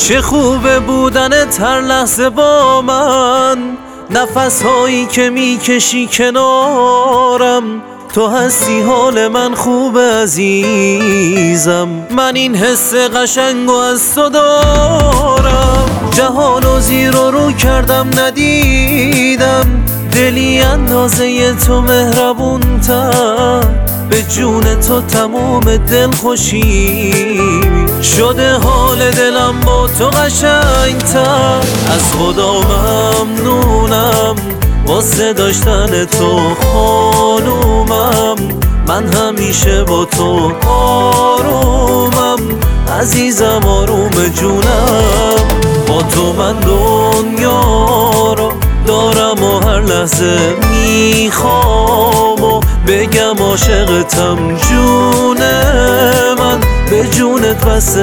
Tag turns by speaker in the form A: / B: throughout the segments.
A: چه خوبه بودنت هر لحظه با من، نفس هایی که میکشی کنارم. تو هستی حال من خوبه عزیزم، من این حس قشنگو از تو دارم. جهانو زیر و رو کردم ندیدم، دلی اندازه تو مهربون تر. به جون تو تموم دل خوشی شده، حال دلم با تو قشنگتر. از خدا ممنونم واسه داشتن تو خانومم، من همیشه با تو آرومم. عزیزم آروم جونم، با تو من دنیا رو دارم و هر لحظه میخوام و بگم عاشقتم جون من، به جونت بسه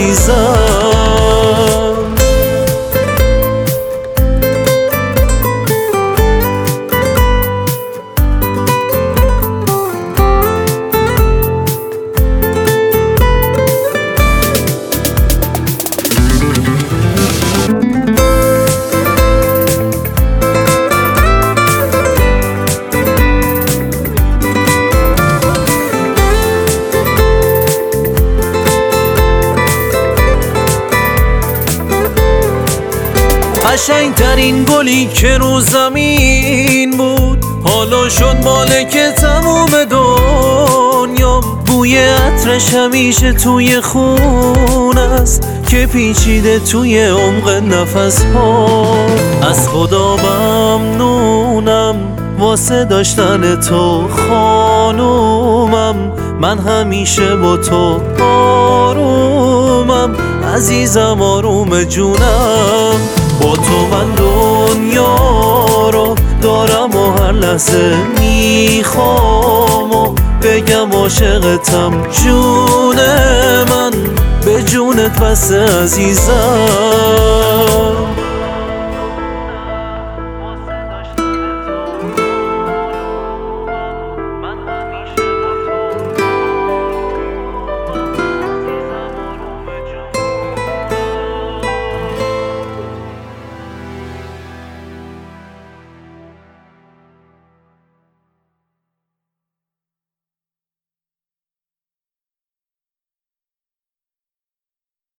A: عزیزم. قشنگترین گلی که رو زمین بود، حالا شد مالک تموم دنیام. بوی عطرش همیشه توی خون است که پیچیده توی عمق نفس ها. از خدا ممنونم واسه داشتن تو خانومم، من همیشه با تو آرومم. عزیزم آروم جونم، با تو من دنیا رو دارم و هر لحظه میخوام و بگم عاشقتم جون من، به جونت بسه عزیزم.